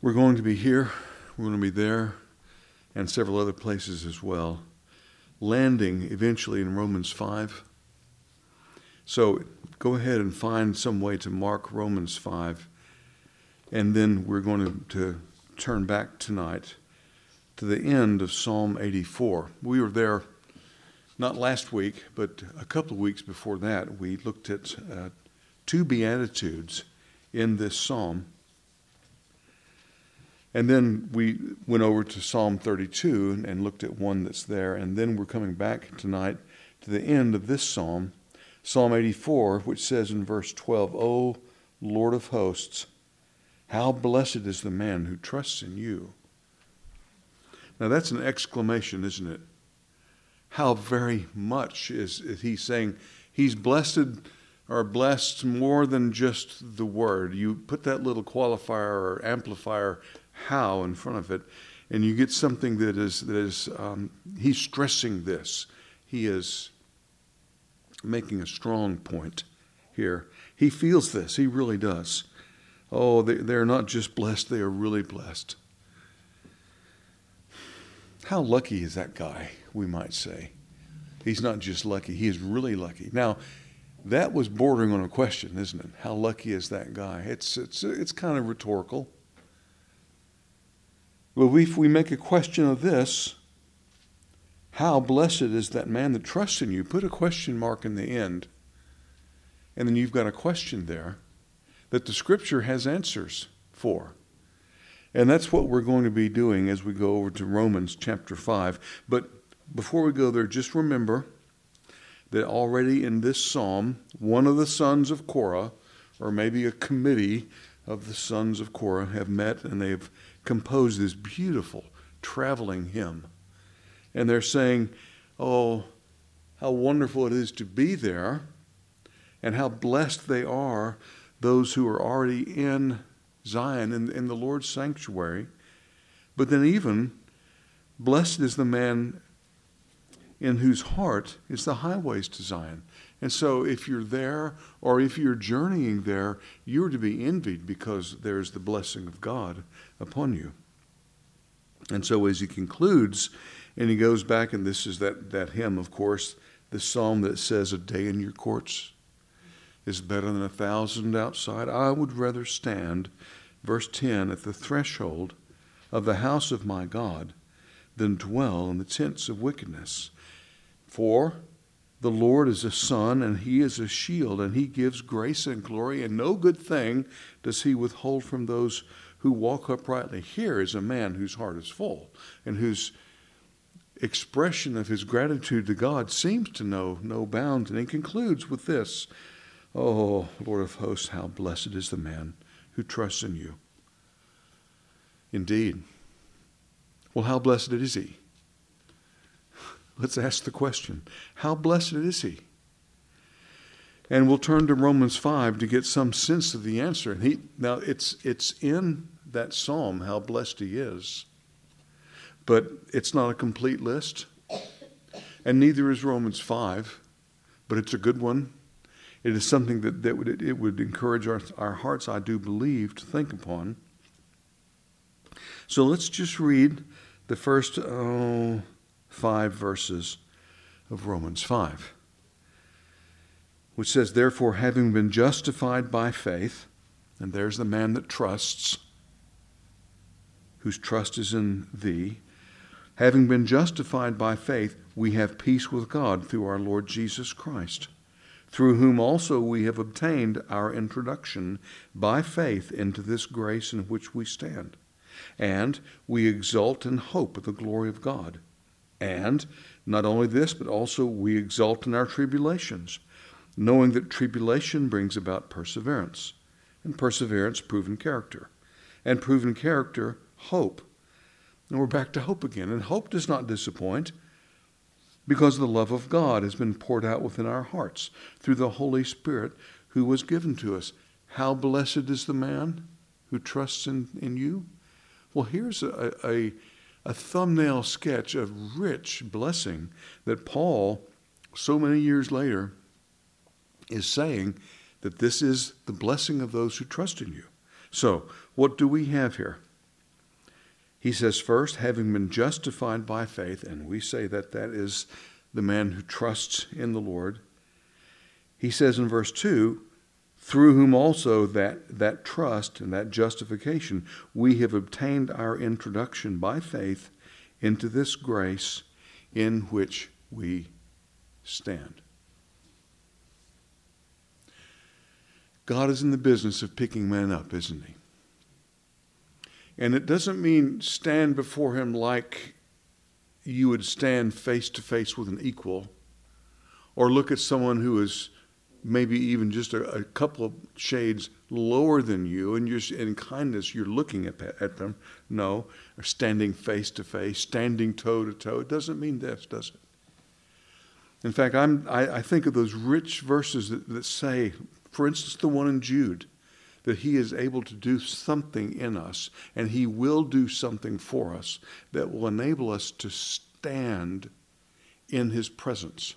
We're going to be here, we're going to be there, and several other places as well, landing eventually in Romans 5. So go ahead and find some way to mark Romans 5, and then we're going to turn back tonight to the end of Psalm 84. We were there not last week, but a couple of weeks before that. We looked at two Beatitudes in this psalm. And then we went over to Psalm 32 and looked at one that's there. And then we're coming back tonight to the end of this psalm, Psalm 84, which says in verse 12, "O Lord of hosts, how blessed is the man who trusts in you." Now that's an exclamation, isn't it? How very much is he saying he's blessed or blessed more than just the word. You put that little qualifier or amplifier, how, in front of it, and you get something that is he's stressing this. He is making a strong point here. He feels this. He really does. Oh, they're not just blessed, they are really blessed. How lucky is that guy, we might say. He's not just lucky, he is really lucky. Now, that was bordering on a question, isn't it? How lucky is that guy? It's kind of rhetorical. Well, if we make a question of this, how blessed is that man that trusts in you? Put a question mark in the end, and then you've got a question there that the Scripture has answers for. And that's what we're going to be doing as we go over to Romans chapter 5. But before we go there, just remember that already in this psalm, one of the sons of Korah, or maybe a committee of the sons of Korah, have met and they've composed this beautiful traveling hymn. And they're saying, oh, how wonderful it is to be there, and how blessed they are, those who are already in Zion, in the Lord's sanctuary. But then even, blessed is the man in whose heart is the highways to Zion. And so if you're there, or if you're journeying there, you're to be envied because there's the blessing of God upon you. And so as he concludes, and he goes back, and this is that hymn, of course, the psalm that says, "A day in your courts is better than 1,000 outside. I would rather stand," verse 10, "at the threshold of the house of my God than dwell in the tents of wickedness. For the Lord is a sun, and he is a shield, and he gives grace and glory, and no good thing does he withhold from those who walk uprightly." Here is a man whose heart is full, and whose expression of his gratitude to God seems to know no bounds. And he concludes with this, "Oh, Lord of hosts, how blessed is the man who trusts in you." Indeed. Well, how blessed is he? Let's ask the question. How blessed is he? And we'll turn to Romans 5 to get some sense of the answer. Now, it's in that psalm how blessed he is. But it's not a complete list. And neither is Romans 5. But it's a good one. It is something that would encourage our hearts, I do believe, to think upon. So let's just read the first 5 verses of Romans 5, which says, "Therefore, having been justified by faith," and there's the man that trusts, whose trust is in thee, "having been justified by faith, we have peace with God through our Lord Jesus Christ, through whom also we have obtained our introduction by faith into this grace in which we stand. And we exult in hope of the glory of God. And not only this, but also we exult in our tribulations, knowing that tribulation brings about perseverance, and perseverance, proven character, and proven character, hope." And we're back to hope again. And hope does not disappoint, because the love of God has been poured out within our hearts through the Holy Spirit who was given to us. How blessed is the man who trusts in you? Well, here's a thumbnail sketch of rich blessing that Paul, so many years later, is saying that this is the blessing of those who trust in you. So, what do we have here? He says, first, having been justified by faith, and we say that that is the man who trusts in the Lord. He says in verse 2, through whom also that trust and that justification, we have obtained our introduction by faith into this grace in which we stand. God is in the business of picking men up, isn't he? And it doesn't mean stand before him like you would stand face to face with an equal, or look at someone who is maybe even just a couple of shades lower than you, and you're, in kindness you're looking at them. No, or standing face to face, standing toe to toe. It doesn't mean this, does it? In fact, I think of those rich verses that say, for instance, the one in Jude, that he is able to do something in us, and he will do something for us that will enable us to stand in his presence.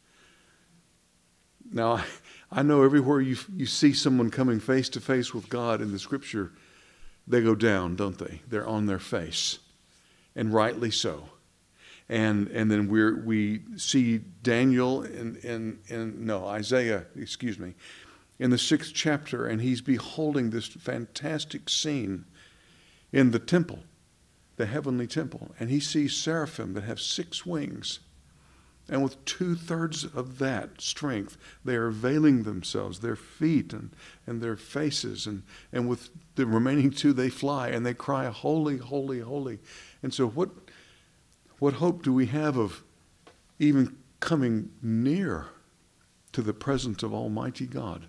Now, I know everywhere you see someone coming face to face with God in the Scripture, they go down, don't they? They're on their face, and rightly so. And then we see Daniel Isaiah, in the 6th chapter, and he's beholding this fantastic scene in the temple, the heavenly temple, and he sees seraphim that have 6 wings. And with 2/3 of that strength, they are veiling themselves, their feet and their faces. And with the remaining 2, they fly and they cry, holy, holy, holy. And so what hope do we have of even coming near to the presence of Almighty God?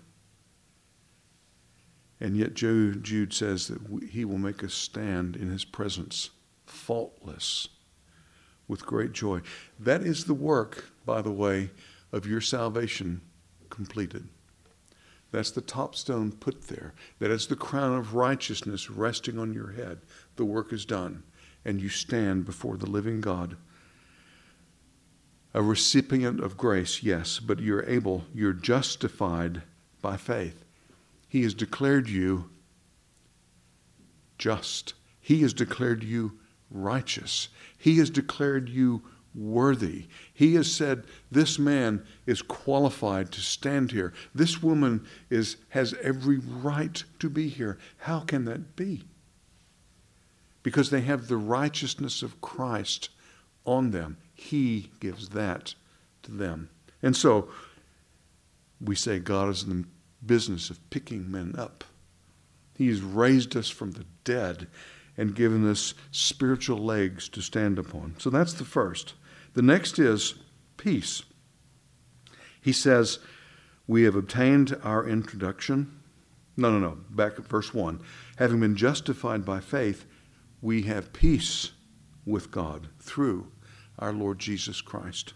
And yet Jude says that he will make us stand in his presence, faultless, with great joy. That is the work, by the way, of your salvation completed. That's the top stone put there. That is the crown of righteousness resting on your head. The work is done, and you stand before the living God. A recipient of grace, yes, but you're justified by faith. He has declared you just. He has declared you righteous. He has declared you worthy. He has said, this man is qualified to stand here. This woman has every right to be here. How can that be? Because they have the righteousness of Christ on them. He gives that to them. And so we say God is in the business of picking men up. He has raised us from the dead and given us spiritual legs to stand upon. So that's the first. The next is peace. He says, we have obtained our introduction. No. Back at verse 1. Having been justified by faith, we have peace with God through our Lord Jesus Christ.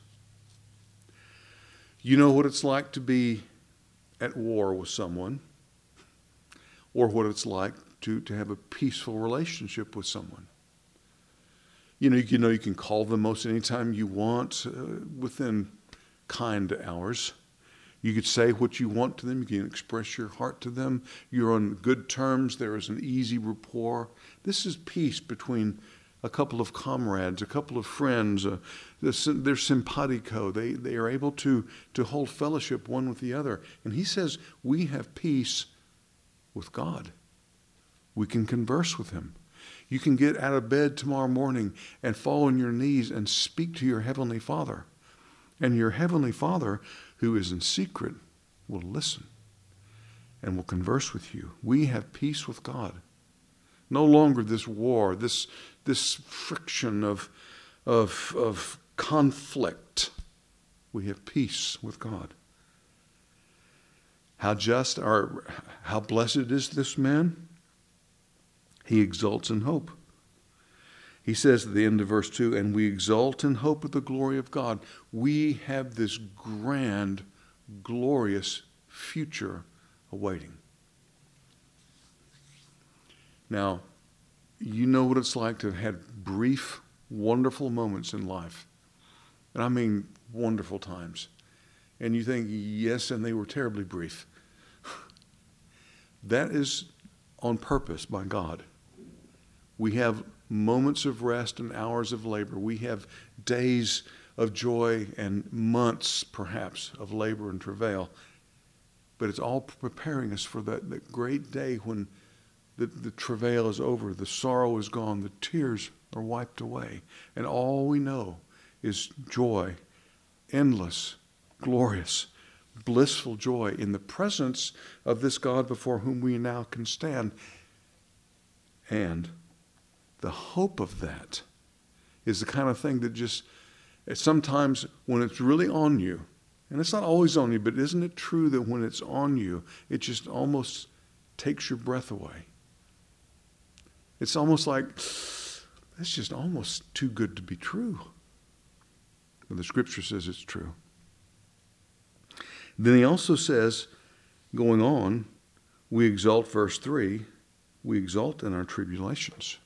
You know what it's like to be at war with someone, or what it's like to have a peaceful relationship with someone. You can call them most any time you want within kind hours. You could say what you want to them. You can express your heart to them. You're on good terms. There is an easy rapport. This is peace between a couple of comrades, a couple of friends. They're simpatico. They are able to hold fellowship one with the other. And he says, we have peace with God. We can converse with him. You can get out of bed tomorrow morning and fall on your knees and speak to your Heavenly Father. And your Heavenly Father, who is in secret, will listen and will converse with you. We have peace with God. No longer this war, this friction of conflict. We have peace with God. How blessed is this man? He exults in hope. He says at the end of verse 2, and we exult in hope of the glory of God. We have this grand, glorious future awaiting. Now, you know what it's like to have had brief, wonderful moments in life. And I mean wonderful times. And you think, yes, and they were terribly brief. That is on purpose by God. We have moments of rest and hours of labor. We have days of joy and months, perhaps, of labor and travail. But it's all preparing us for that great day when the travail is over, the sorrow is gone, the tears are wiped away, and all we know is joy, endless, glorious, blissful joy in the presence of this God before whom we now can stand. And the hope of that is the kind of thing that just, sometimes when it's really on you, and it's not always on you, but isn't it true that when it's on you, it just almost takes your breath away? It's almost like, that's just almost too good to be true. But the Scripture says it's true. Then he also says, going on, we exalt, verse 3, we exalt in our tribulations.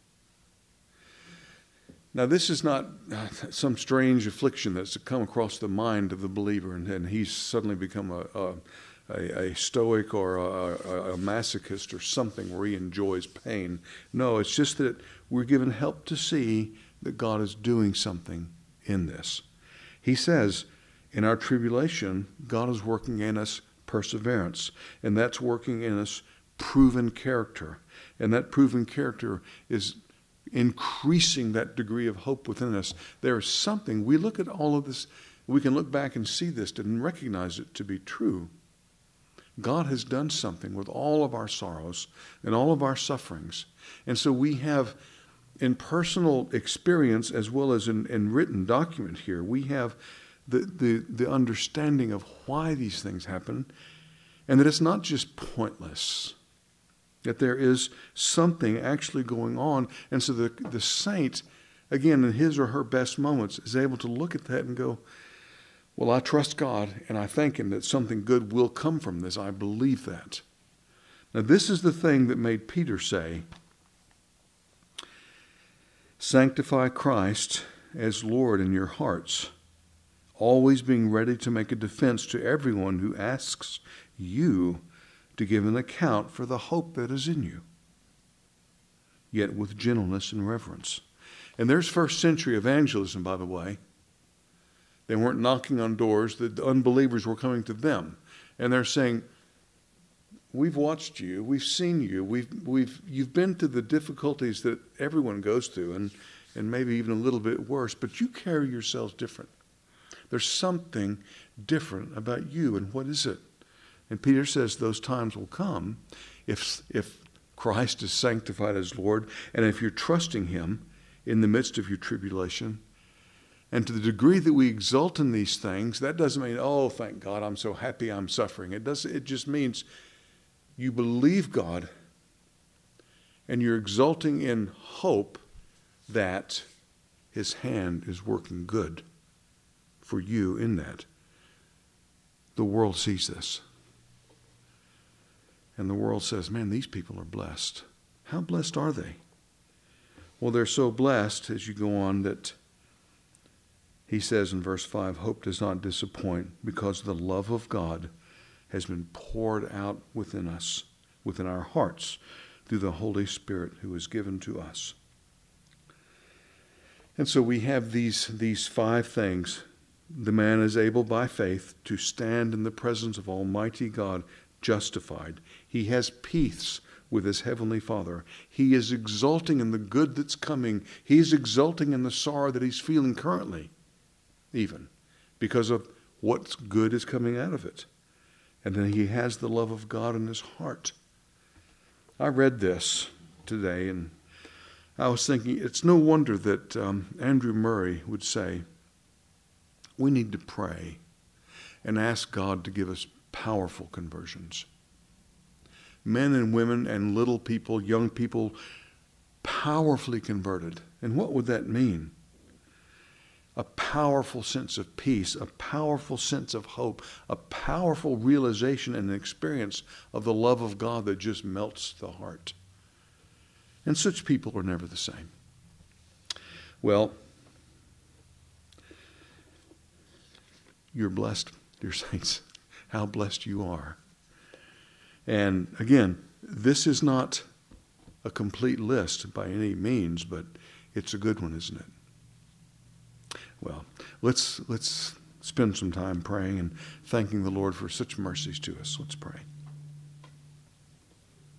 Now, this is not some strange affliction that's come across the mind of the believer, and he's suddenly become a stoic or a masochist or something where he enjoys pain. No, it's just that we're given help to see that God is doing something in this. He says, in our tribulation, God is working in us perseverance, and that's working in us proven character. And that proven character is increasing that degree of hope within us. There is something, we look at all of this, we can look back and see this and recognize it to be true. God has done something with all of our sorrows and all of our sufferings. And so we have, in personal experience as well as in written document here, we have the understanding of why these things happen, and that it's not just pointless, that there is something actually going on. And so the saint, again, in his or her best moments, is able to look at that and go, well, I trust God, and I thank Him that something good will come from this. I believe that. Now, this is the thing that made Peter say, sanctify Christ as Lord in your hearts, always being ready to make a defense to everyone who asks you to give an account for the hope that is in you, yet with gentleness and reverence. And there's first century evangelism, by the way. They weren't knocking on doors. The unbelievers were coming to them. And they're saying, we've watched you. We've seen you. You've been through the difficulties that everyone goes through, and maybe even a little bit worse, but you carry yourselves different. There's something different about you, and what is it? And Peter says those times will come if Christ is sanctified as Lord, and if you're trusting Him in the midst of your tribulation. And to the degree that we exult in these things, that doesn't mean, oh, thank God, I'm so happy I'm suffering. It just means you believe God, and you're exulting in hope that His hand is working good for you in that. The world sees this. And the world says, man, these people are blessed. How blessed are they? Well, they're so blessed, as you go on, that he says in verse 5, hope does not disappoint, because the love of God has been poured out within us, within our hearts, through the Holy Spirit who is given to us. And so we have these 5 things. The man is able by faith to stand in the presence of Almighty God, justified. He has peace with his heavenly Father. He is exulting in the good that's coming. He's exulting in the sorrow that he's feeling currently, even because of what's good is coming out of it. And then he has the love of God in his heart. I read this today, and I was thinking, it's no wonder that Andrew Murray would say, we need to pray and ask God to give us powerful conversions. Men and women and little people, young people, powerfully converted. And what would that mean? A powerful sense of peace, a powerful sense of hope, a powerful realization and experience of the love of God that just melts the heart. And such people are never the same. Well, you're blessed, dear saints. How blessed you are. And again, this is not a complete list by any means, but it's a good one, isn't it? Well, let's spend some time praying and thanking the Lord for such mercies to us. Let's pray.